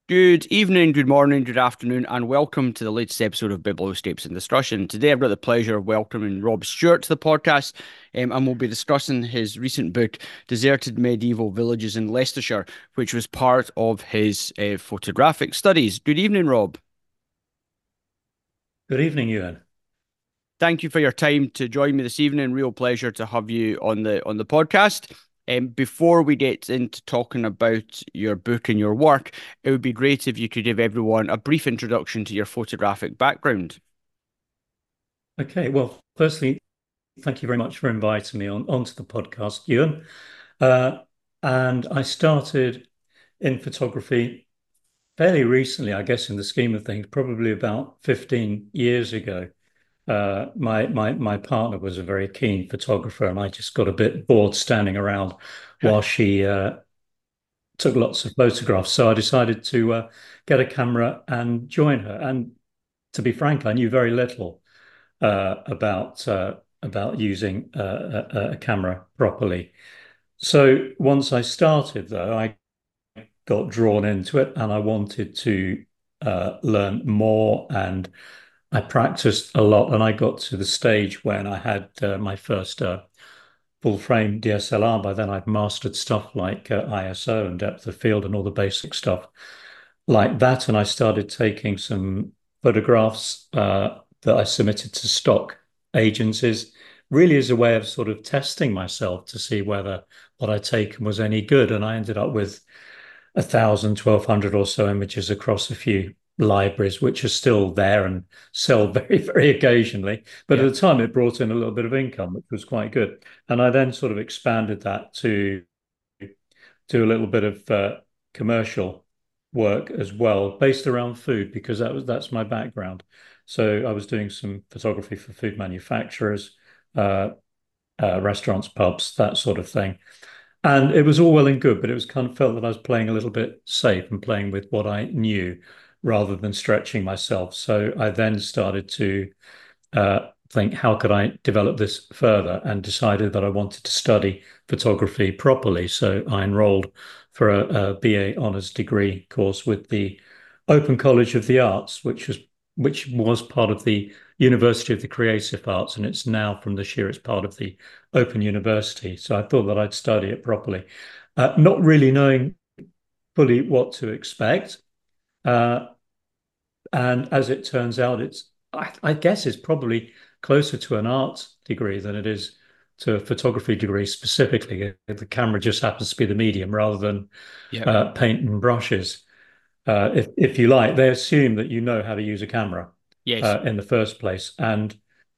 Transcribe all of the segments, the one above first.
Good evening, good morning, good afternoon, and welcome to the latest episode of Biblioscapes and Discussion. Today, I've got the pleasure of welcoming Rob Stewart to the podcast, and we'll be discussing his recent book, Deserted Medieval Villages in Leicestershire, which was part of his photographic studies. Good evening, Rob. Good evening, Ewan. Thank you for your time to join me this evening. Real pleasure to have you on the podcast. Before we get into talking about your book and your work, it would be great if you could give everyone a brief introduction to your photographic background. Okay, well, firstly, thank you very much for inviting me onto the podcast, Ewan. Uh, and I started in photography fairly recently, I guess, in the scheme of things, probably about 15 years ago. My partner was a very keen photographer, and I just got a bit bored standing around while she took lots of photographs. So I decided to get a camera and join her. And to be frank, I knew very little about using a camera properly. So once I started, though, I got drawn into it, and I wanted to learn more. And I practiced a lot, and I got to the stage when I had my first full frame DSLR. By then, I'd mastered stuff like ISO and depth of field and all the basic stuff like that. And I started taking some photographs that I submitted to stock agencies, really as a way of sort of testing myself to see whether what I'd taken was any good. And I ended up with 1,000, 1,200 or so images across a few libraries, which are still there and sell very, very occasionally. But Yeah, at the time, it brought in a little bit of income, which was quite good. And I then sort of expanded that to do a little bit of commercial work as well, based around food, because that's my background. So I was doing some photography for food manufacturers, uh, restaurants, pubs, that sort of thing. And it was all well and good, but it was kind of felt that I was playing a little bit safe and playing with what I knew rather than stretching myself. So I then started to think, how could I develop this further? And decided that I wanted to study photography properly. So I enrolled for a BA honours degree course with the Open College of the Arts, which was part of the University of the Creative Arts, and it's now from this year it's part of the Open University. So I thought that I'd study it properly, not really knowing fully what to expect. Uh, and as it turns out, I guess it's probably closer to an art degree than it is to a photography degree specifically. The camera just happens to be the medium rather than yeah, paint and brushes. If you like, they assume that you know how to use a camera yes, in the first place. And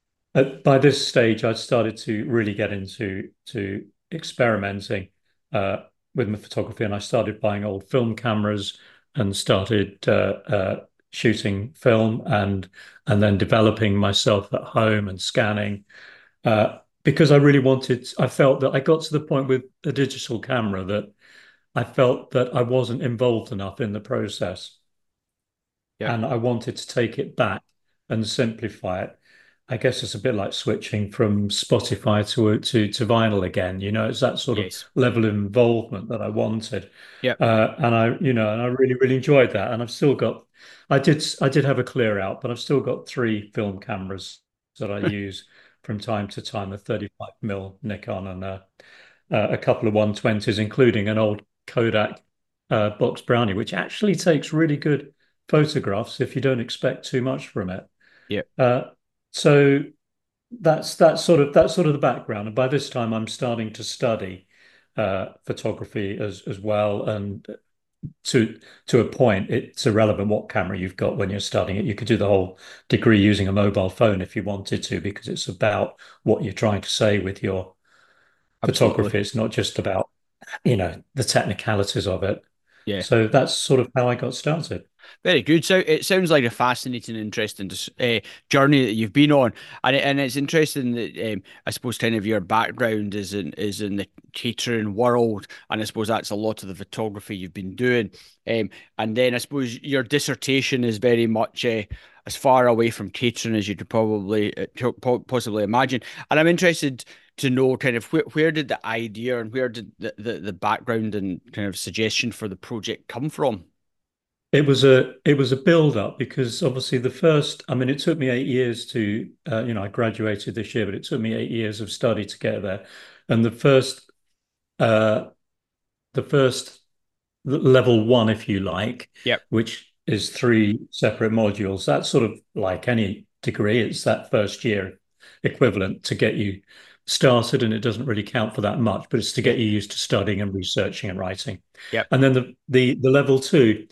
by this stage, I'd started to really get into to experimenting with my photography, and I started buying old film cameras and started shooting film and then developing myself at home and scanning because I really wanted. I felt that I got to the point with a digital camera that I felt that I wasn't involved enough in the process, yeah, and I wanted to take it back and simplify it. I guess it's a bit like switching from Spotify to vinyl again. It's that sort of yes, level of involvement that I wanted, yeah, and I really really enjoyed that. And I've still got, I did have a clear out, but I've still got three film cameras that I use from time to time: a 35mm Nikon and a couple of 120s, including an old Kodak box Brownie, which actually takes really good photographs if you don't expect too much from it. yeah. Uh, so that's sort of the background. And by this time, I'm starting to study photography as well. And to a point, it's irrelevant what camera you've got when you're studying it. You could do the whole degree using a mobile phone if you wanted to, because it's about what you're trying to say with your Absolutely. photography. It's not just about, the technicalities of it. Yeah. So that's sort of how I got started. Very good. So it sounds like a fascinating, interesting journey that you've been on, and it's interesting that I suppose kind of your background is in the catering world, and I suppose that's a lot of the photography you've been doing, and then I suppose your dissertation is very much as far away from catering as you could probably possibly imagine, and I'm interested to know kind of where did the idea and where did the background and kind of suggestion for the project come from? it was a build up because obviously the first, I mean, it took me 8 years to, I graduated this year, but it took me 8 years of study to get there. And uh, the first level one, if you like, Yep. which is three separate modules, that's sort of like any degree. It's that first year equivalent to get you started, and it doesn't really count for that much, but it's to Yeah. get you used to studying and researching and writing. Yep. And then the level two,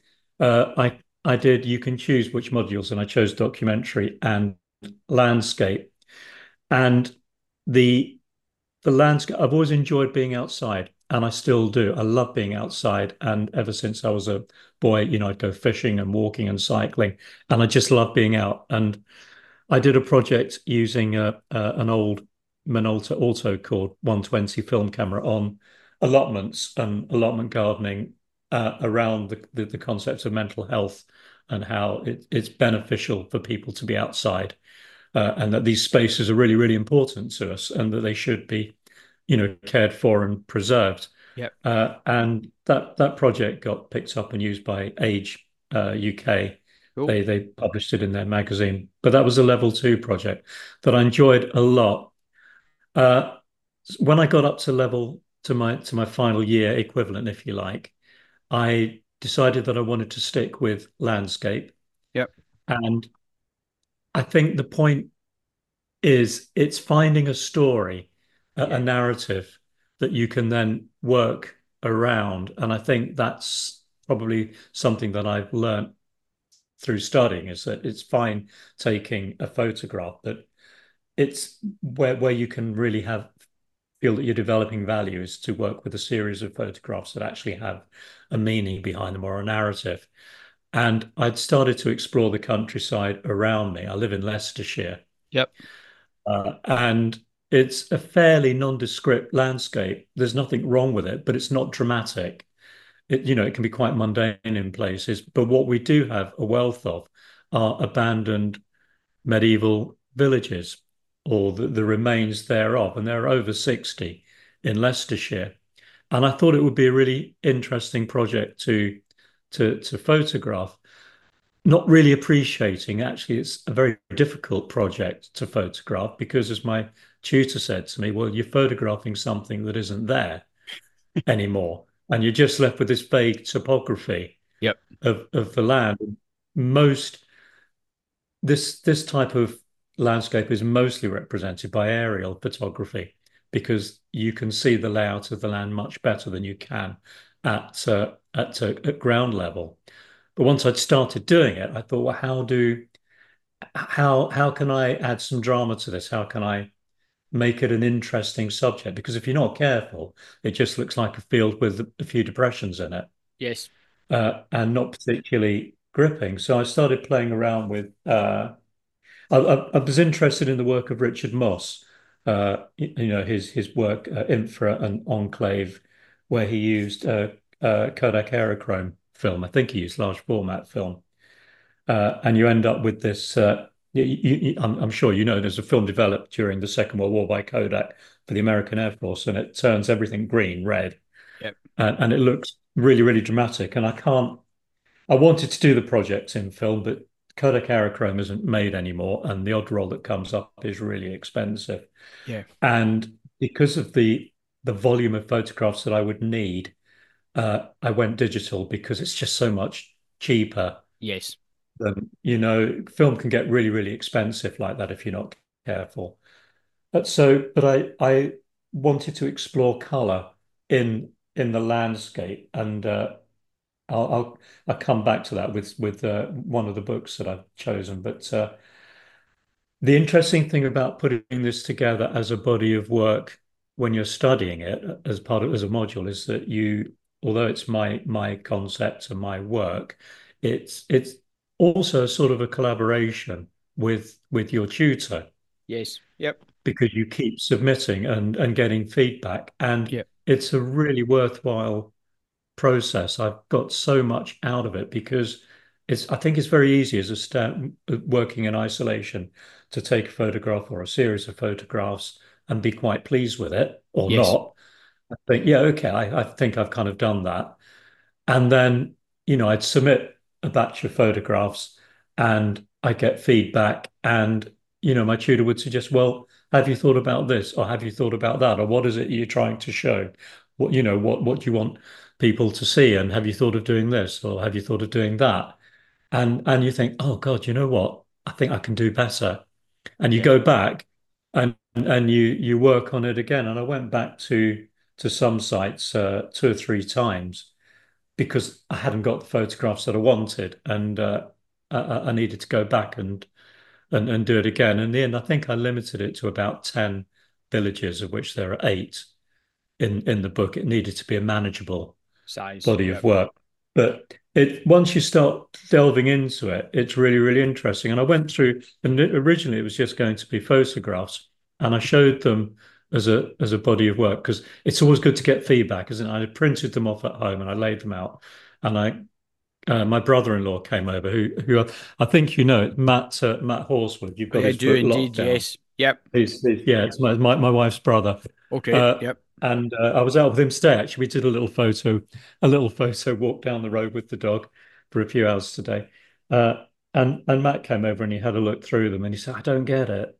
I did. You can choose which modules, and I chose documentary and landscape. And the the landscape, I've always enjoyed being outside, and I still do. I love being outside. And ever since I was a boy, I'd go fishing and walking and cycling, and I just love being out. And I did a project using an old Minolta Auto Cord 120 film camera on allotments and allotment gardening around the concept of mental health and how it's beneficial for people to be outside, and that these spaces are really, really important to us and that they should be, cared for and preserved. Yep. And that project got picked up and used by Age UK. Cool. They published it in their magazine. But that was a level two project that I enjoyed a lot. Uh, when I got up to my final year equivalent, if you like, I decided that I wanted to stick with landscape. Yep. And I think the point is it's finding a story, a Yeah. narrative that you can then work around. And I think that's probably something that I've learned through studying is that it's fine taking a photograph, but it's where you can really have feel that you're developing value is to work with a series of photographs that actually have a meaning behind them or a narrative. And I'd started to explore the countryside around me. I live in Leicestershire, Yep. and it's a fairly nondescript landscape. There's nothing wrong with it, but it's not dramatic. It can be quite mundane in places. But what we do have a wealth of are abandoned medieval villages or the remains thereof. And there are over 60 in Leicestershire. And I thought it would be a really interesting project to photograph, not really appreciating actually it's a very difficult project to photograph because as my tutor said to me, well, you're photographing something that isn't there anymore and you're just left with this vague topography Yep. of the land. Most this type of landscape is mostly represented by aerial photography because you can see the layout of the land much better than you can at ground level. But once I'd started doing it, I thought, well, how can I add some drama to this? How can I make it an interesting subject? Because if you're not careful, it just looks like a field with a few depressions in it, Yes. and not particularly gripping. So I started playing around with. I was interested in the work of Richard Moss. His work, Infra and Enclave, where he used Kodak Aerochrome film. I think he used large format film, and you end up with this. I'm sure you know there's a film developed during the Second World War by Kodak for the American Air Force, and it turns everything green, red, Yep. and it looks really, really dramatic. And I can't. I wanted to do the project in film, but Kodak Aerochrome isn't made anymore, and the odd roll that comes up is really expensive. Yeah. And because of the volume of photographs that I would need, I went digital because it's just so much cheaper Yes. film can get really, really expensive like that if you're not careful. But I wanted to explore color in the landscape, and I'll come back to that with one of the books that I've chosen. But the interesting thing about putting this together as a body of work when you're studying it as a module is that although it's my concept and my work, it's also sort of a collaboration with your tutor Yes. Yep. because you keep submitting and getting feedback, and Yep. it's a really worthwhile process. I've got so much out of it because I think it's very easy as a working in isolation to take a photograph or a series of photographs and be quite pleased with it or Yes. not. I think, yeah, okay, I think I've kind of done that. And then, I'd submit a batch of photographs and I get feedback and my tutor would suggest, well, have you thought about this or have you thought about that? Or what is it you're trying to show? What do you want people to see? And have you thought of doing this or have you thought of doing that? And you think, oh God, you know what? I think I can do better. And you Yeah. go back and you work on it again. And I went back to some sites 2 or 3 times because I hadn't got the photographs that I wanted, and I needed to go back and do it again. In the end, I think I limited it to about 10 villages, of which there are eight in the book. It needed to be a manageable Size. body of Yep. work. But it once you start delving into it, it's really, really interesting. And I went through, and originally it was just going to be photographs, and I showed them as a body of work because it's always good to get feedback, isn't it? I printed them off at home and I laid them out, and my brother-in-law came over, who I think Matt Horswood. You've got I his do book indeed. Lockdown. Yes. Yep. Yeah, it's my wife's brother. Okay. Uh, Yep. and I was out with him today. Actually, we did a little photo walk down the road with the dog for a few hours today. And Matt came over and he had a look through them and he said, I don't get it,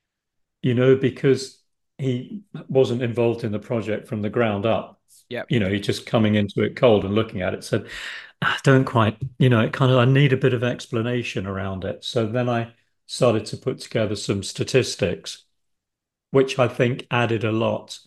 because he wasn't involved in the project from the ground up. Yep. He's just coming into it cold and looking at it, said, I don't quite, it kind of, I need a bit of explanation around it. So then I started to put together some statistics, which I think added a lot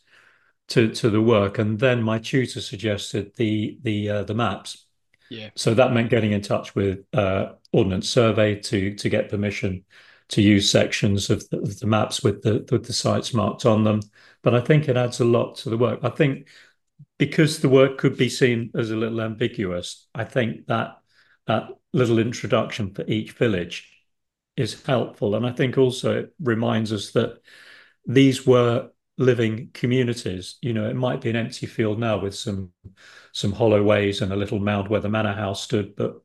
to the work. And then my tutor suggested the maps. Yeah. So that meant getting in touch with Ordnance Survey to get permission to use sections of the maps with the sites marked on them. But I think it adds a lot to the work. I think because the work could be seen as a little ambiguous, I think that little introduction for each village is helpful. And I think also it reminds us that these were living communities. It might be an empty field now with some hollow ways and a little mound where the manor house stood, but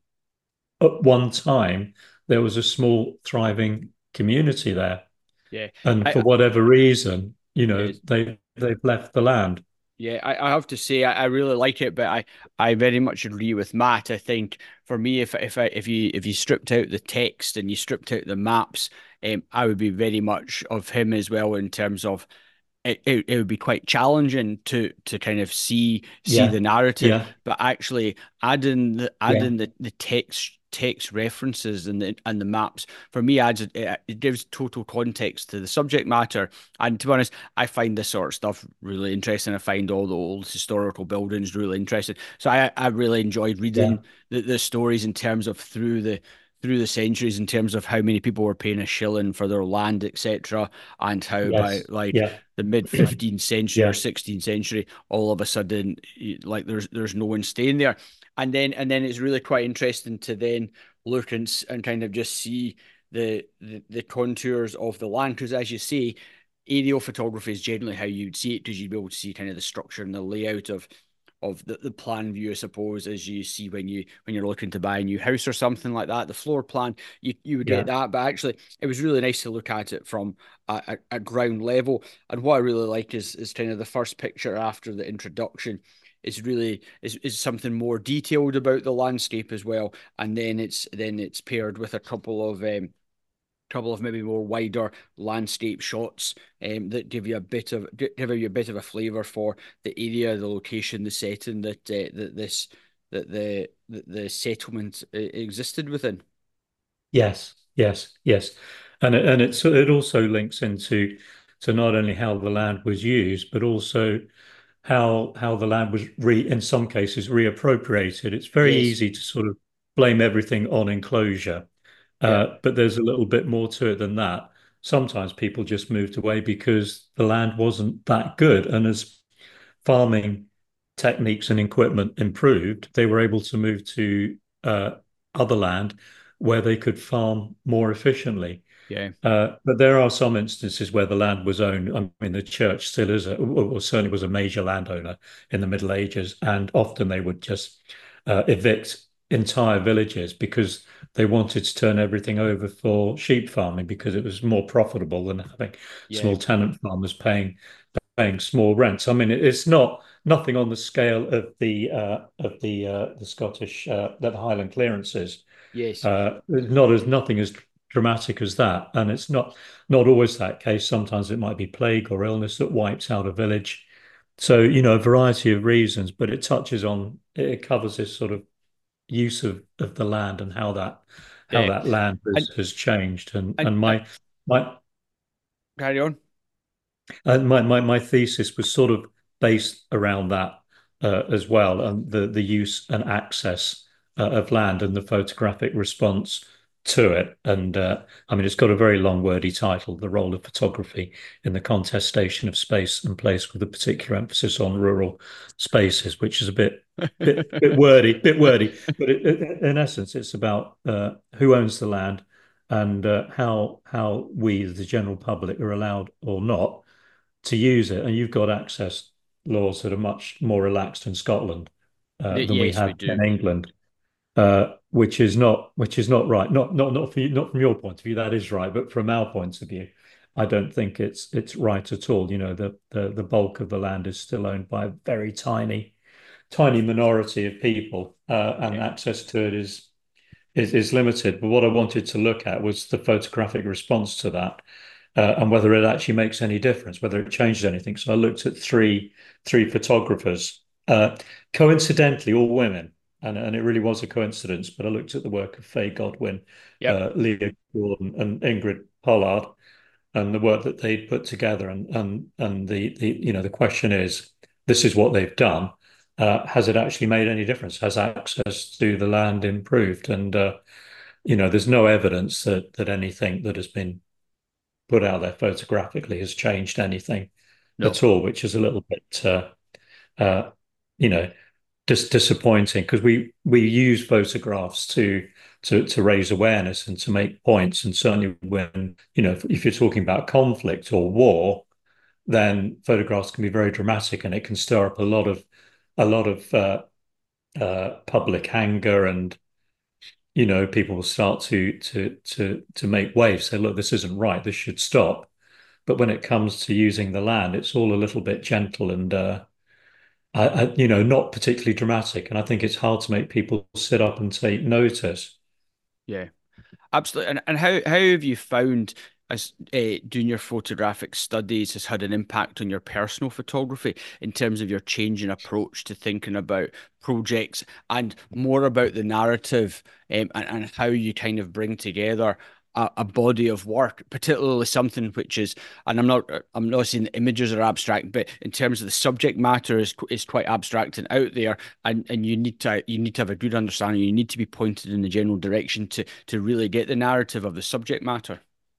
at one time there was a small thriving community there. Yeah. And I for whatever reason, yes. they've left the land. Yeah, I have to say I really like it, but I very much agree with Matt. I think for me, if you stripped out the text and you stripped out the maps, I would be very much of him as well in terms of it would be quite challenging to kind of see the Yeah, narrative, yeah, but actually adding the yeah, adding the text references and the maps for me adds it gives total context to the subject matter. And to be honest, I find this sort of stuff really interesting. I find all the old historical buildings really interesting. So I really enjoyed yeah. reading the stories in terms of through the centuries in terms of how many people were paying a shilling for their land, etc., and how by Yes, like yeah, the mid 15th century or yeah, 16th century, all of a sudden, like there's no one staying there, and then it's really quite interesting to then look and kind of just see the contours of the land because, as you say, aerial photography is generally how you'd see it because you'd be able to see kind of the structure and the layout of the plan view, I suppose, as you see when you're looking to buy a new house or something like that. The floor plan, you would get yeah, that, but actually, it was really nice to look at it from a ground level. And what I really like is kind of the first picture after the introduction is really is something more detailed about the landscape as well, and then it's paired with a couple of maybe more wider landscape shots that give you a bit of a flavor for the area, the location, the setting that the settlement existed within. yes, yes, yes. And it also links into to not only how the land was used, but also how the land was in some cases reappropriated. It's very Yes, easy to sort of blame everything on enclosure, yeah, but there's a little bit more to it than that. Sometimes people just moved away because the land wasn't that good, and as farming techniques and equipment improved, they were able to move to other land where they could farm more efficiently. yeah, But there are some instances where the land was owned. I mean, the church still is, or certainly was a major landowner in the Middle Ages, and often they would just evict entire villages because they wanted to turn everything over for sheep farming because it was more profitable than having yeah. small tenant farmers paying small rents. I mean, it's not nothing on the scale of the Scottish the Highland clearances. Yes. Not as nothing as dramatic as that, and it's not always that case. Sometimes it might be plague or illness that wipes out a village. So, a variety of reasons, but it covers this sort of use of the land and how Yeah. that land And has changed. And and and my carry on. my thesis was sort of based around that as well, and the use and access of land and the photographic response to it. And I mean, it's got a very long, wordy title: "The Role of Photography in the Contestation of Space and Place, with a particular emphasis on rural spaces," which is a bit wordy. But in essence, it's about who owns the land and how we, the general public, are allowed or not to use it. And you've got access laws that are much more relaxed in Scotland than we Yes, we have do. in England, which is not right. Not from your point of view, that is right, but from our point of view, I don't think it's right at all. The bulk of the land is still owned by a very tiny minority of people, and Yeah. access to it is limited. But what I wanted to look at was the photographic response to that, and whether it actually makes any difference, whether it changes anything. So I looked at three photographers, uh, coincidentally, all women, and it really was a coincidence. But I looked at the work of Faye Godwin, Yep. Leah Gordon, and Ingrid Pollard, and the work that they'd put together. And the question is, this is what they've done. Has it actually made any difference? Has access to the land improved? And there's no evidence that anything that has been put out there photographically has changed anything No. at all, which is a little bit, uh, you know, just disappointing, because we use photographs to raise awareness and to make points. And certainly when, if you're talking about conflict or war, then photographs can be very dramatic, and it can stir up a lot of public anger, and people will start to make waves, say, look, this isn't right, this should stop. But when it comes to using the land, it's all a little bit gentle and not particularly dramatic. And I think it's hard to make people sit up and take notice. Yeah. Absolutely. And how have you found as doing your photographic studies has had an impact on your personal photography in terms of your change in approach to thinking about projects and more about the narrative, and how you kind of bring together a body of work, particularly something which is, and I'm not saying the images are abstract, but in terms of the subject matter is quite abstract and out there, and you need to have a good understanding. You need to be pointed in the general direction to really get the narrative of the subject matter.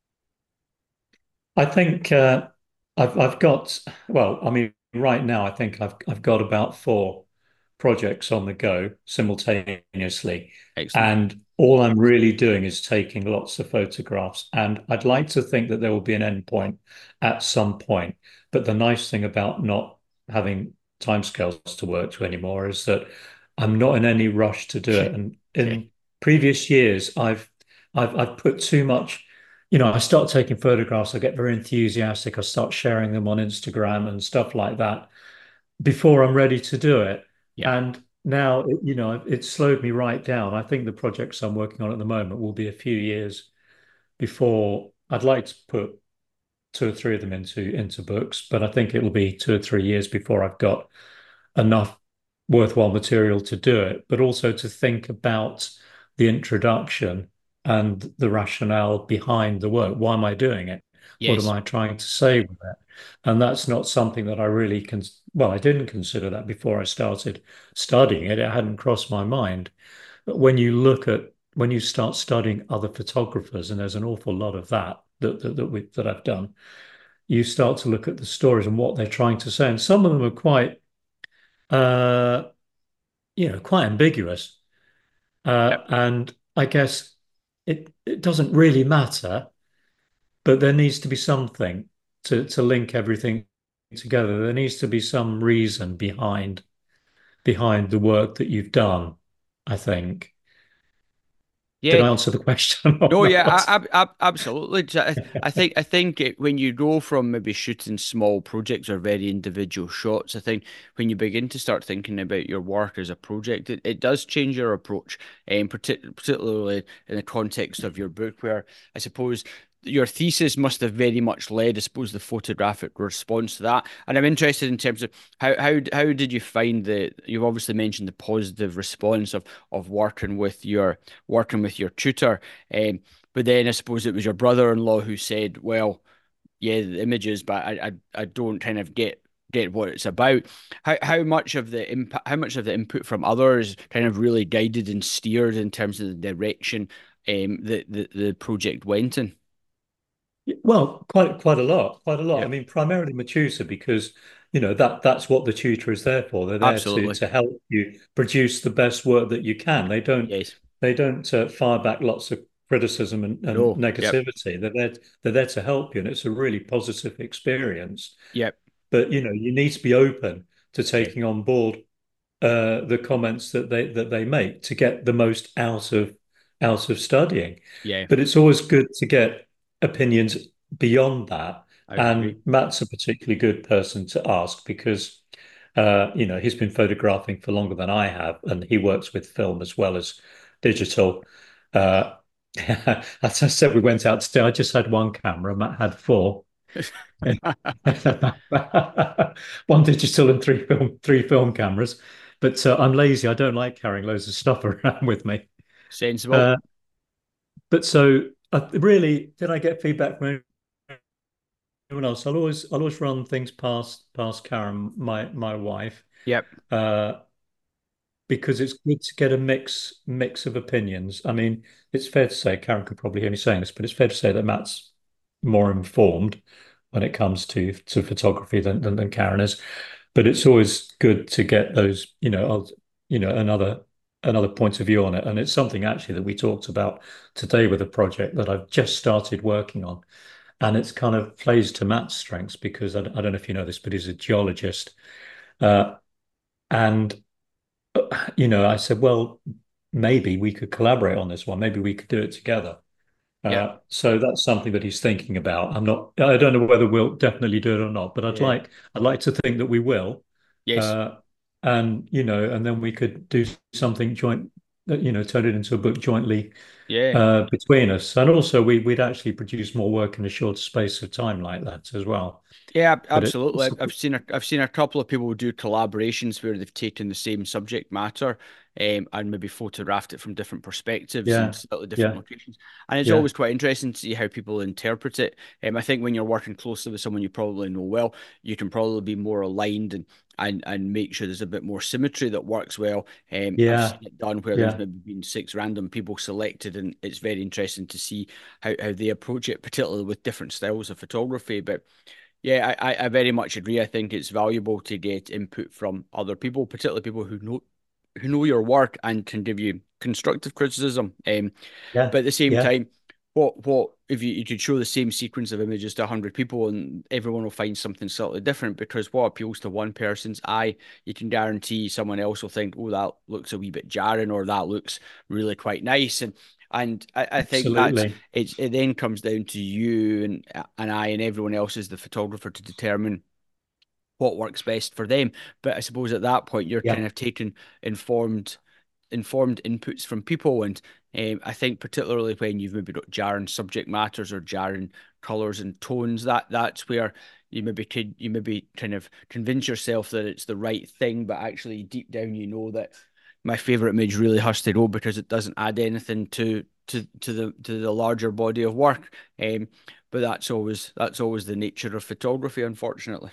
I think I've got, well, I mean, right now I think I've got about four projects on the go simultaneously, Excellent. and all I'm really doing is taking lots of photographs. And I'd like to think that there will be an end point at some point. But the nice thing about not having timescales to work to anymore is that I'm not in any rush to do it. And Yeah. in previous years, I've put too much. I start taking photographs, I get very enthusiastic, I start sharing them on Instagram and stuff like that before I'm ready to do it. Yeah. And now, it slowed me right down. I think the projects I'm working on at the moment will be a few years before I'd like to put two or three of them into books, but I think it will be 2 or 3 years before I've got enough worthwhile material to do it, but also to think about the introduction and the rationale behind the work. Why am I doing it? What am Yes. I trying to say with it? And that's not something that I really well, I didn't consider that before I started studying it. It hadn't crossed my mind. But when you start studying other photographers, and there's an awful lot of that I've done, you start to look at the stories and what they're trying to say. And some of them are uh, quite ambiguous. Yep. And I guess it doesn't really matter, but there needs to be something to link everything together. There needs to be some reason behind the work that you've done, I think. Did Yeah. I answer the question or No, yeah, not? absolutely. I think when you go from maybe shooting small projects or very individual shots, I think when you begin to start thinking about your work as a project, it does change your approach, and particularly in the context of your book, where I suppose your thesis must have very much led, I suppose, the photographic response to that. And I'm interested in terms of how did you find you've obviously mentioned the positive response of working with your tutor. But then I suppose it was your brother-in-law who said, "Well, yeah, the images, but I don't kind of get what it's about." How much of the impact, how much of the input from others kind of really guided and steered in terms of the direction that the project went in? Well, quite a lot, quite a lot. I Yeah, mean, primarily Metusa because that's what the tutor is there for. They're there to absolutely. to help you produce the best work that you can. Yes. They don't fire back lots of criticism and No. Yep. negativity. They're there to help you, and it's a really positive experience. Yep. But you need to be open to Yeah. taking on board the comments that they make to get the most out of studying. Yeah. But it's always good to get opinions beyond that. I would agree. And Matt's a particularly good person to ask because he's been photographing for longer than I have, and he works with film as well as digital. Uh, as I said, we went out today. I just had one camera. Matt had four. One digital and three film cameras. But I'm lazy. I don't like carrying loads of stuff around with me. Sensible. Uh, but so really, did I get feedback from anyone else? I'll always run things past Karen, my wife, Yep. uh, because it's good to get a mix of opinions. I mean, it's fair to say Karen could probably hear me saying this, but it's fair to say that Matt's more informed when it comes to photography than Karen is. But it's always good to get those, another point of view on it. And it's something actually that we talked about today with a project that I've just started working on. And it's kind of plays to Matt's strengths because I don't know if you know this, but he's a geologist. Uh, and I said, well, maybe we could collaborate on this one. Maybe we could do it together. Yep. So that's something that he's thinking about. I don't know whether we'll definitely do it or not, but Yeah. I'd like to think that we will. Yes. Uh, and then we could do something joint, turn it into a book jointly Yeah. between us. And also we'd actually produce more work in a short space of time like that as well. Yeah, But absolutely. I've seen a couple of people do collaborations where they've taken the same subject matter, and maybe photographed it from different perspectives and yeah, slightly different yeah, locations. And it's yeah, always quite interesting to see how people interpret it. I think when you're working closely with someone you probably know well, you can probably be more aligned and make sure there's a bit more symmetry that works well. I've yeah, seen it done where there's yeah. maybe been six random people selected, and it's very interesting to see how they approach it, particularly with different styles of photography. But yeah, I very much agree. I think it's valuable to get input from other people, particularly people who know your work and can give you constructive criticism. Yeah, But at the same yeah, time, what if you could show the same sequence of images to 100 people and everyone will find something slightly different because what appeals to one person's eye, you can guarantee someone else will think, oh, that looks a wee bit jarring or that looks really quite nice. And I think absolutely. it then comes down to you and I and everyone else as the photographer to determine what works best for them. But I suppose at that point you're kind Yeah, of taking informed inputs from people. And I think particularly when you've maybe got jarring subject matters or jarring colours and tones, that's where you maybe kind of convince yourself that it's the right thing, but actually deep down you know that my favorite image really has to go because it doesn't add anything to the larger body of work. But that's always the nature of photography, unfortunately.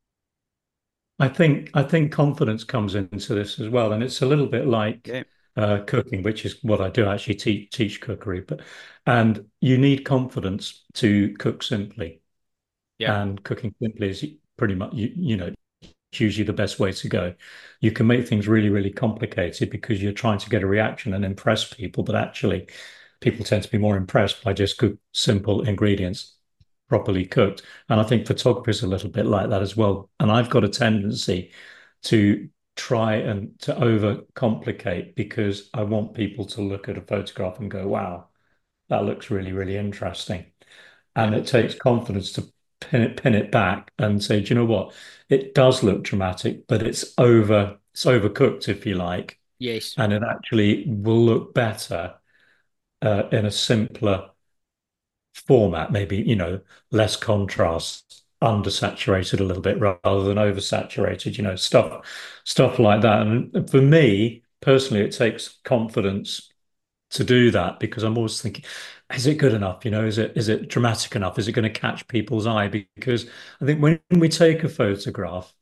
I think confidence comes into this as well, and it's a little bit like Yeah, cooking, which is what I do actually teach cookery. And you need confidence to cook simply, yeah, and cooking simply is pretty much it's usually the best way to go. You can make things really complicated because you're trying to get a reaction and impress people, but actually, people tend to be more impressed by just good simple ingredients properly cooked. And I think photography is a little bit like that as well. And I've got a tendency to try and to overcomplicate because I want people to look at a photograph and go, wow, that looks really, really interesting. Yeah. And it takes confidence to pin it back and say, do you know what? It does look dramatic, but it's overcooked, if you like, Yes. and it actually will look better in a simpler format, maybe, less contrast, undersaturated a little bit rather than oversaturated, stuff like that. And for me personally, it takes confidence to do that because I'm always thinking, is it good enough? Is it dramatic enough? Is it going to catch people's eye? Because I think when we take a photograph,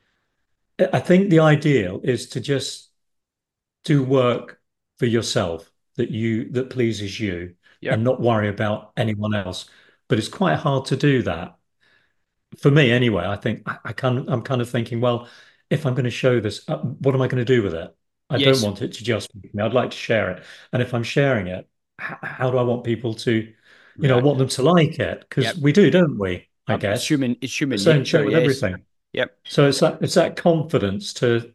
I think the ideal is to just do work for yourself that pleases you and Yep. not worry about anyone else. But it's quite hard to do that for me anyway. I think I'm kind of thinking, well, if I'm going to show this, what am I going to do with it? I don't Yes. want it to just be me. I'd like to share it. And if I'm sharing it, how do I want people to, I React. want them to like it? Because Yep. we do, don't we? I It's guess human. It's the human same nature. thing with Yes. everything. Yep. So it's that confidence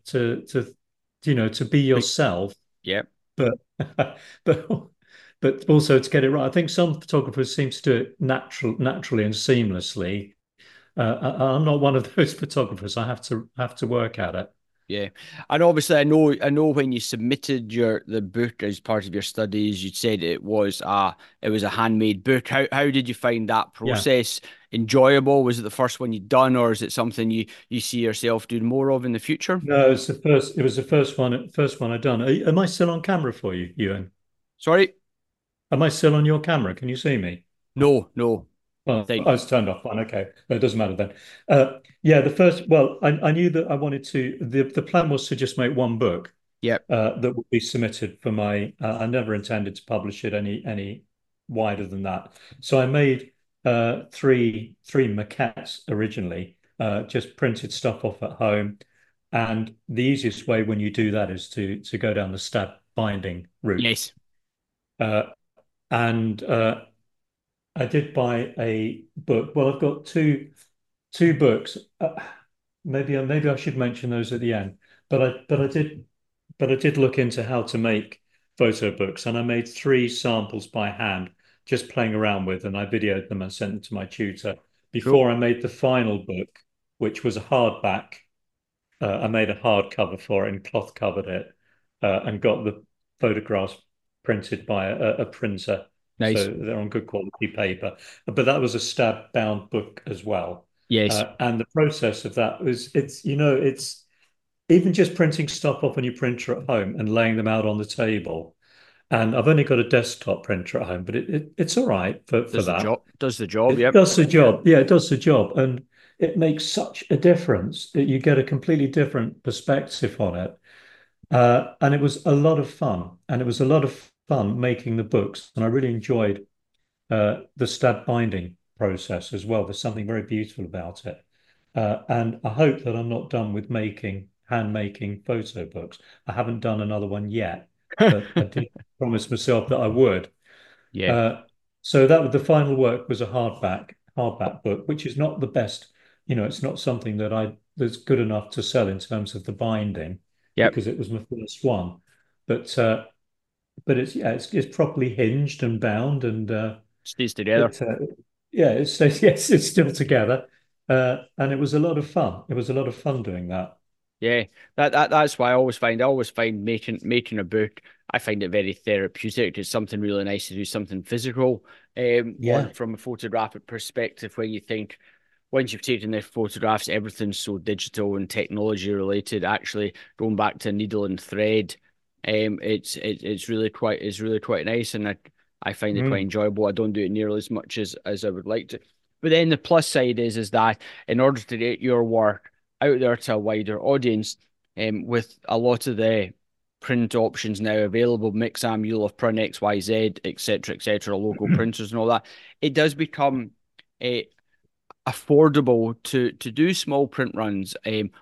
to be But yourself, yep. but but but also to get it right. I think some photographers seem to do it naturally and seamlessly. I'm not one of those photographers. I have to work at it. Yeah, and obviously, I know when you submitted the book as part of your studies, you said it was a handmade book. How did you find that Yeah. process enjoyable? Was it the first one you'd done, or is it something you see yourself doing more of in the future? No, it's the first. It was the first one I'd done. Am I still on camera for you, Ewan? Sorry, Am I still on your camera? Can you see me? no, no. I Well, think I was turned off. Fine. Okay. No, it doesn't matter then. Yeah, well, I knew that I wanted the plan was to just make one book yep, that would be submitted for I never intended to publish it any wider than that. So I made three maquettes originally, just printed stuff off at home. And the easiest way when you do that is to go down the stab binding route. yes, Uh, and I did buy a book. Well, I've got two books. Maybe I should mention those at the end. But I did look into how to make photo books, and I made three samples by hand, just playing around with, and I videoed them and sent them to my tutor cool, before I made the final book, which was a hardback. I made a hardcover for it and cloth covered it, and got the photographs printed by a printer, nice, so they're on good quality paper. But that was a stab bound book as well. yes. And the process of that was it's even just printing stuff off on your printer at home and laying them out on the table. And I've only got a desktop printer at home, but it's all right for Does the that. job? Does the job? It Yep. does the job. Yeah, it does the job. And it makes such a difference that you get a completely different perspective on it. And it was a lot of fun. And it was a lot of fun making the books. And I really enjoyed the stab binding process as well. There's something very beautiful about it. And I hope that I'm not done with hand making photo books. I haven't done another one yet, but I did promise myself that I would. Yeah. Uh, so the final work was a hardback book, which is not the best. It's not something that's good enough to sell in terms of the binding Yep. because it was my first one. But it's yeah, it's properly hinged and bound, and Stays together. it yeah, yes, it's still together. And it was a lot of fun. It was a lot of fun doing that. Yeah, that's why I always find making a book. I find it very therapeutic. It's something really nice to do, something physical. Yeah. From a photographic perspective, when you think once you've taken the photographs, everything's so digital and technology related. Actually, going back to needle and thread, it's really quite nice, and I find it quite Mm. enjoyable. I don't do it nearly as much as I would like to. But then the plus side is that in order to get your work out there to a wider audience, with a lot of the print options now available, Mixam, You'll Print, XYZ, etc., local printers and all that, it does become uh, affordable to do small print runs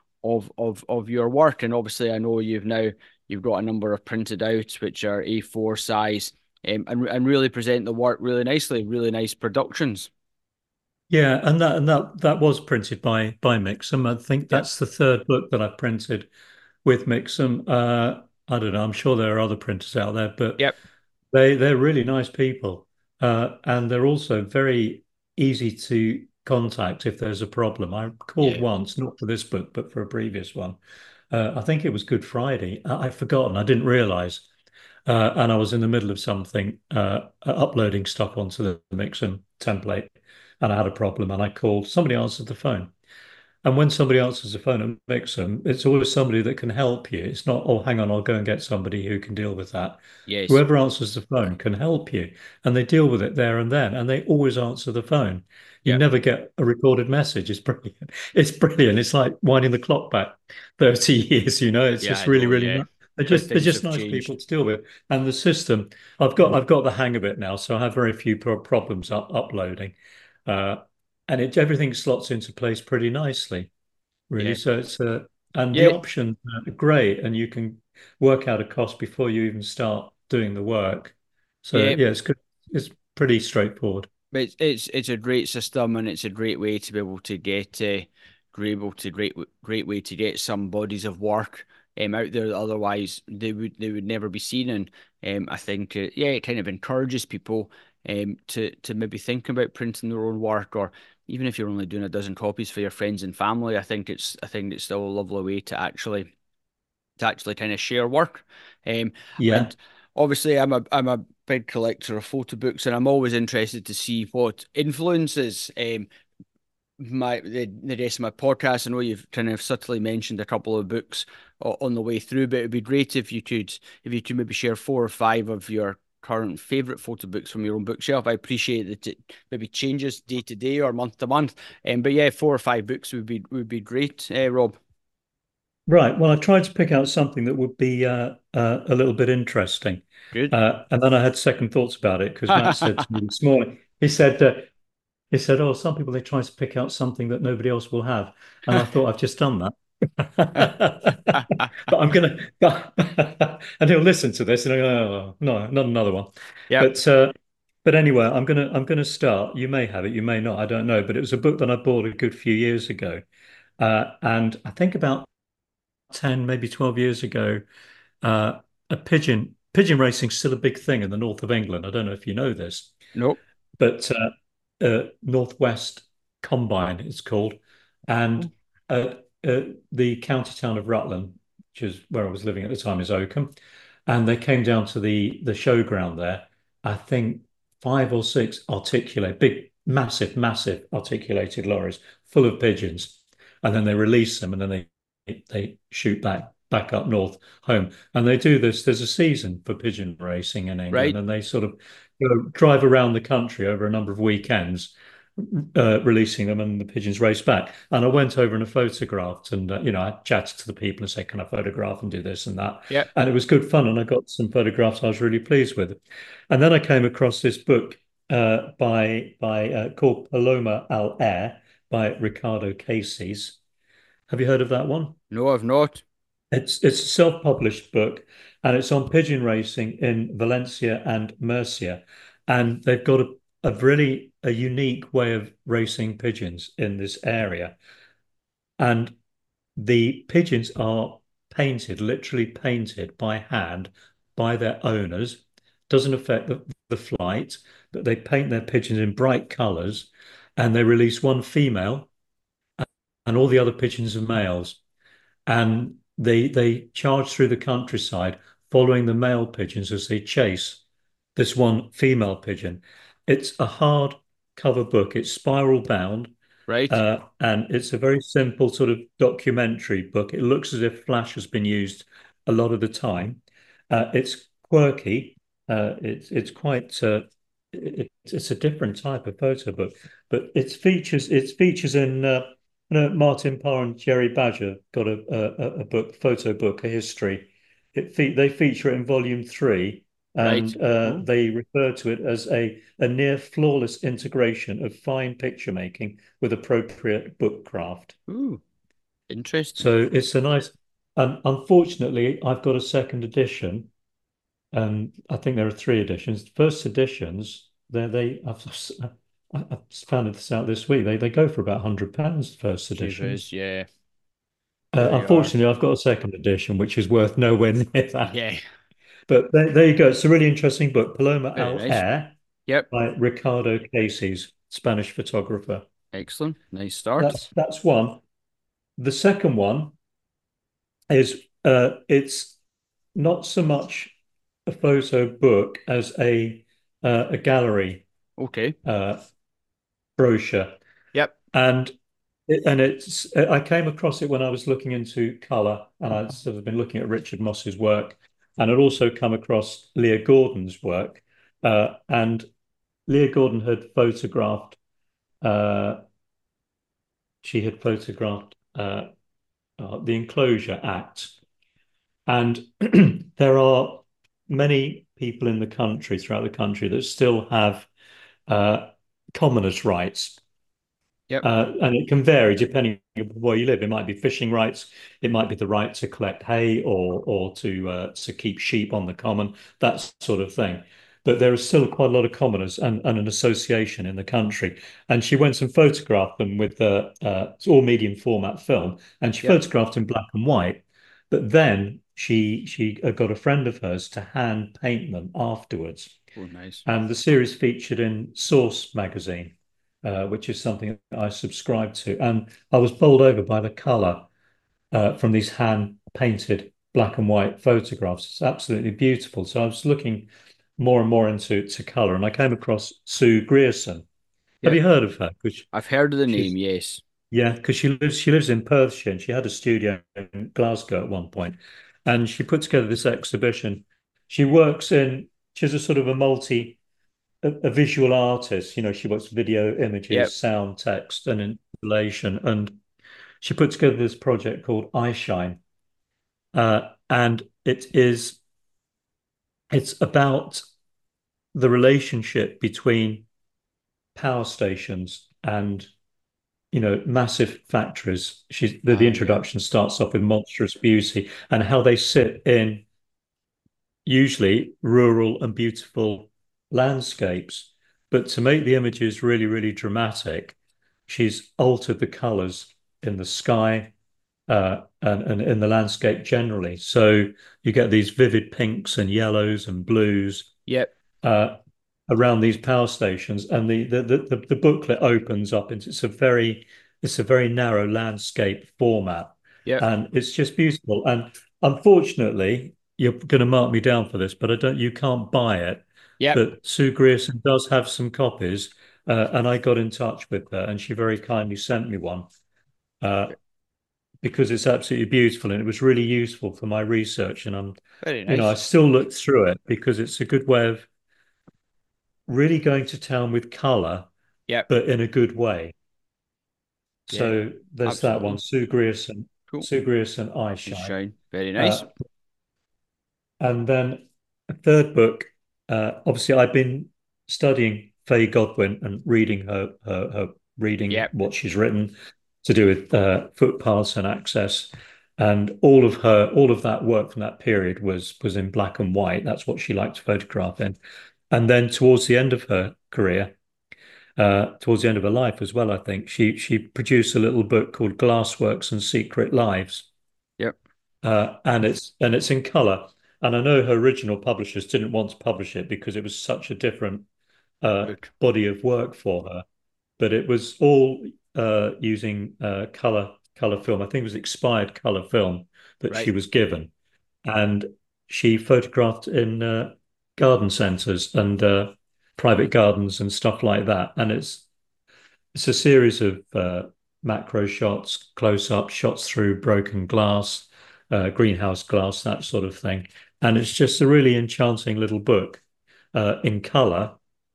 of your work. And obviously, I know you've got a number of printed out which are A4 size, and really present the work really nicely, really nice productions. Yeah, and that was printed by Mixam. I think Yep. that's the third book that I printed with Mixam. I don't know. I'm sure there are other printers out there, but Yep. they're really nice people, and they're also very easy to contact if there's a problem. I called Yeah. once, not for this book, but for a previous one. I think it was Good Friday. I've forgotten. I didn't realize. And I was in the middle of something, uploading stuff onto the Mixam template, and I had a problem. And I called. Somebody answered the phone. And when somebody answers the phone at Mixam, it's always somebody that can help you. It's not, oh, hang on, I'll go and get somebody who can deal with that. Yes. Whoever answers the phone can help you, and they deal with it there and then, and they always answer the phone. You Yep. never get a recorded message. It's brilliant. It's brilliant. It's like winding the clock back 30 years, you know. It's Yeah, just I really, know. really Yeah. nice. They're Things just have nice people changed. to deal with. And the system, I've got the hang of it now, so I have very few problems uploading. Uh, and everything slots into place pretty nicely really. Yeah. So it's and the Yeah. options are great, and you can work out a cost before you even start doing the work. So Yeah. yeah, it's good. It's pretty straightforward. But it's a great system, and it's a great way to be able to get great way to get some bodies of work out there that otherwise they would never be seen. And I think yeah, it kind of encourages people to maybe think about printing their own work, or even if you're only doing a dozen copies for your friends and family. I think it's still a lovely way to actually kind of share work. Um, Yeah, and obviously, I'm a big collector of photo books, and I'm always interested to see what influences the rest of my podcast. I know you've kind of subtly mentioned a couple of books on the way through, but it'd be great if you could maybe share four or five of your current favorite photo books from your own bookshelf. I appreciate that it maybe changes day to day or month to month, but yeah, four or five books would be great, Rob. right. Well, I tried to pick out something that would be a little bit interesting, Good. and then I had second thoughts about it because Matt said to me this morning. He said, "Oh, some people they try to pick out something that nobody else will have," and I thought I've just done that. But I'm gonna, and he'll listen to this and he'll go, oh, no, not another one. Yep. But anyway, I'm gonna start. You may have it, you may not, I don't know. But it was a book that I bought a good few years ago, and I think about 10, maybe 12 years ago, a pigeon racing's still a big thing in the north of England. I don't know if you know this, Nope. but Northwest Combine it's called, and uh, the county town of Rutland, which is where I was living at the time, is Oakham, and they came down to the showground there. I think five or six big, massive articulated lorries full of pigeons, and then they release them, and then they shoot back up north home, and they do this. There's a season for pigeon racing in England, Right. and they sort of drive around the country over a number of weekends, releasing them, and the pigeons race back. And I went over and I photographed, and I chatted to the people and said, "Can I photograph and do this and that?" Yep. And it was good fun, and I got some photographs I was really pleased with. And then I came across this book by called Paloma al Air by Ricardo Casey's. Have you heard of that one? No, I've not. It's a self-published book, and it's on pigeon racing in Valencia and Murcia, and they've got a really a unique way of racing pigeons in this area, and the pigeons are painted, literally painted by hand by their owners. Doesn't affect the flight, but they paint their pigeons in bright colors, and they release one female, and all the other pigeons are males, and they charge through the countryside following the male pigeons as they chase this one female pigeon. It's a hard cover book. It's spiral bound, Right. and it's a very simple sort of documentary book. It looks as if Flash has been used a lot of the time. It's quirky. It's quite it's a different type of photo book, but it's features in Martin Parr and Jerry Badger got a book, photo book, a history. They feature it in volume three, Right. and Oh. they refer to it as a near flawless integration of fine picture making with appropriate book craft. Ooh. Interesting. So it's a nice. And unfortunately, I've got a second edition, and I think there are three editions. First editions, I've found this out this week. They go for about £100 first editions. Jesus. Yeah. There you are. Unfortunately, I've got a second edition, which is worth nowhere near that. Yeah, But there you go. It's a really interesting book, Paloma very al nice. Air Yep, by Ricardo Casey, Spanish photographer. excellent. Nice start. That's one. The second one is it's not so much a photo book as a gallery Okay. uh, brochure, Yep, and it's I came across it when I was looking into color, and I'd sort of been looking at Richard Moss's work, and I'd also come across Leah Gordon's work, and Leah Gordon had photographed. Uh, she had photographed the Enclosure Act. And there are many people in the country, throughout the country, that still have uh, commoners' rights. yep, And it can vary depending on where you live. It might be fishing rights, it might be the right to collect hay or to keep sheep on the common, that sort of thing. But there are still quite a lot of commoners and an association in the country. And she went and photographed them with it's all medium format film, and she yep. photographed in black and white. But then she got a friend of hers to hand paint them afterwards. Oh, nice. And the series featured in Source magazine, which is something I subscribe to. And I was bowled over by the colour from these hand painted black and white photographs. It's absolutely beautiful. So I was looking more and more into colour, and I came across Sue Grierson. Have Yep. you heard of her? Because I've heard of the name, she's yes. yeah, because she lives in Perthshire, and she had a studio in Glasgow at one point, and she put together this exhibition. She works in she's a sort of a a visual artist. You know, she works with video, Yep, images, sound, text, and installation. And she put together this project called iShine. And it's about the relationship between power stations and, massive factories. The yep, introduction starts off with monstrous beauty and how they sit in usually rural and beautiful landscapes. But to make the images really, really dramatic, she's altered the colors in the sky and in the landscape generally. So you get these vivid pinks and yellows and blues yep, uh, around these power stations, and the booklet opens up into it's a very narrow landscape format, yep, and it's just beautiful. And unfortunately, you're going to mark me down for this, but I don't. You can't buy it. yep. But Sue Grierson does have some copies, and I got in touch with her, and she very kindly sent me one. Uh, because it's absolutely beautiful and it was really useful for my research. And Very I nice. still look through it because it's a good way of really going to town with color, Yep, but in a good way. yeah, So there's that one, absolutely. Cool. Sue Grierson, Nice Eyeshine. shine. Very nice. Uh, and then a third book, obviously I've been studying Faye Godwin and reading her reading Yep, what she's written to do with footpaths and access. And all of that work from that period was in black and white. That's what she liked to photograph in. And then towards the end of her career, towards the end of her life as well, I think she produced a little book called Glassworks and Secret Lives, yep. and it's in color. And I know her original publishers didn't want to publish it because it was such a different Book. body of work for her, but it was all using color film. I think it was expired color film that she Right. was given, and she photographed in garden centres and private gardens and stuff like that. And it's a series of macro shots, close up shots through broken glass, greenhouse glass, that sort of thing. And it's just a really enchanting little book in color.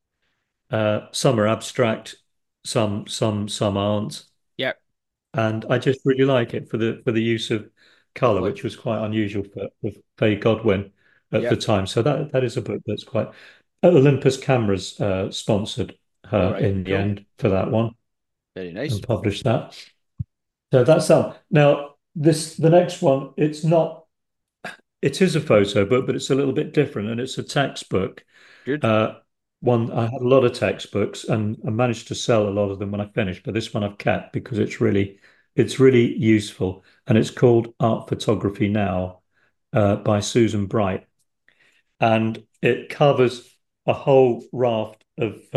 Some are abstract, some aren't, Yep. and I just really like it for the use of color, Lovely. which was quite unusual for Faye Godwin at the Yep. time. So that is a book that's quite. Olympus Cameras sponsored All her right. in the Cool. end for that one Very and nice. published that. So that's that. Now the next one, it is a photo book, but it's a little bit different, and it's a textbook. Good. Uh, One I had a lot of textbooks, and I managed to sell a lot of them when I finished, but this one I've kept because it's really it's really useful, and it's called Art Photography Now, by Susan Bright, and it covers a whole raft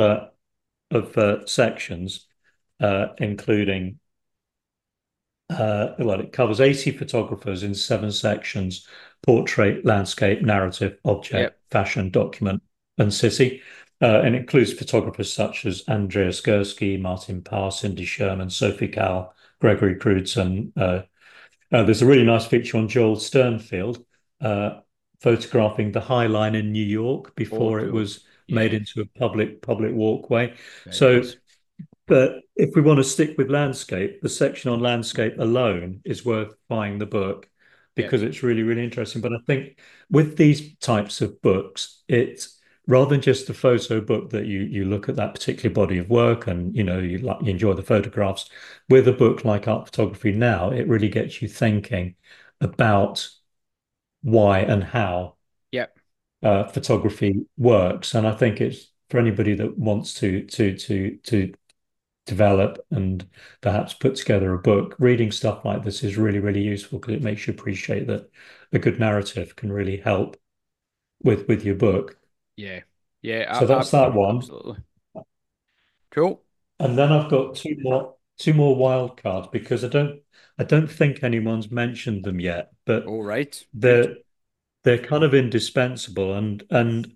of sections, including well, it covers 80 photographers in 7 sections: portrait, landscape, narrative, Yep. object, fashion, document, and city. And it includes photographers such as Andreas Gursky, Martin Parr, Cindy Sherman, Sophie Calle, Gregory Crewdson. There's a really nice feature on Joel Sternfield, uh, photographing the High Line in New York Oh, before it cool. was made Yeah, into a public walkway. very So, nice. but if we want to stick with landscape, the section on landscape alone is worth buying the book Yep. because it's really, really interesting. But I think with these types of books, it's rather than just a photo book that you look at that particular body of work and you enjoy the photographs. With a book like Art Photography Now, it really gets you thinking about why and how Yep. photography works. And I think it's for anybody that wants to develop and perhaps put together a book, reading stuff like this is really, really useful because it makes you appreciate that a good narrative can really help with your book. Yeah. Yeah. So that's that one. Absolutely. Cool. And then I've got two more wild cards because I don't think anyone's mentioned them yet, but All right. Good. they're they're kind of indispensable. And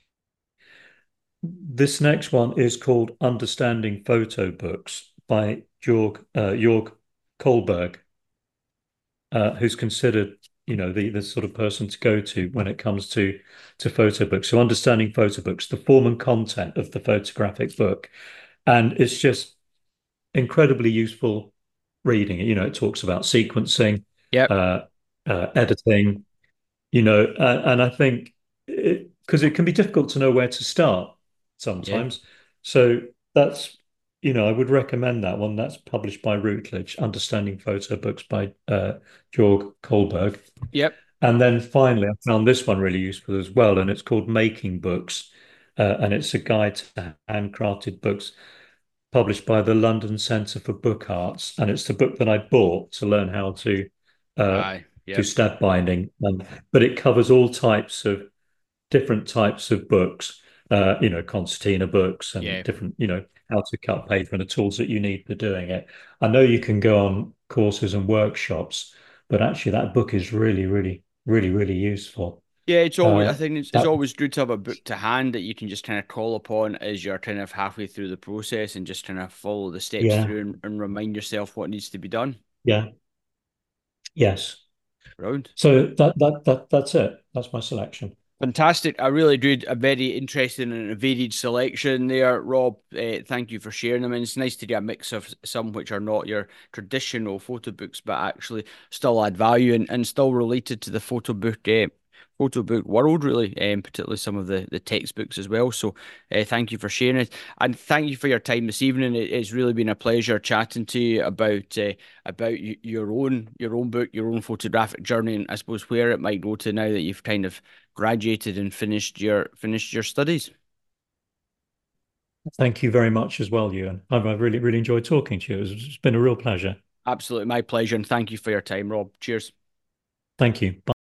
this next one is called Understanding Photo Books by Jörg Kohlberg, who's considered, the sort of person to go to when it comes to photo books. So understanding photo books, the form and content of the photographic book, and it's just incredibly useful reading. It talks about sequencing, Yep. uh, editing, and I think because it can be difficult to know where to start Yeah. sometimes. So that's, I would recommend that one. That's published by Routledge, Understanding Photo Books by Jörg Kohlberg. Yep. And then finally, I found this one really useful as well, and it's called Making Books, and it's a guide to handcrafted books published by the London Centre for Book Arts, and it's the book that I bought to learn how to uh, Aye. do Yep. stab binding. But it covers all types of different types of books, concertina books and Yeah. different, how to cut paper and the tools that you need for doing it. I know you can go on courses and workshops, but actually that book is really, really, really, really useful. Yeah, it's always, I Uh, think it's that, always good to have a book to hand that you can just kind of call upon as you're kind of halfway through the process and just kind of follow the steps yeah, through and remind yourself what needs to be done. yeah, yes. Round. So that's it. That's my selection. Fantastic. I really did a very interesting and a varied selection there, Rob. Thank you for sharing them. And it's nice to get a mix of some which are not your traditional photo books, but actually still add value and still related to the photo book world, really, particularly some of the textbooks as well. So thank you for sharing it. And thank you for your time this evening. It's really been a pleasure chatting to you about your own book, your own photographic journey, and I suppose where it might go to now that you've kind of graduated and finished your studies. Thank you very much as well, Ewan. I've really, really enjoyed talking to you. It's been a real pleasure. Absolutely my pleasure, and thank you for your time, Rob. Cheers. Thank you. Bye.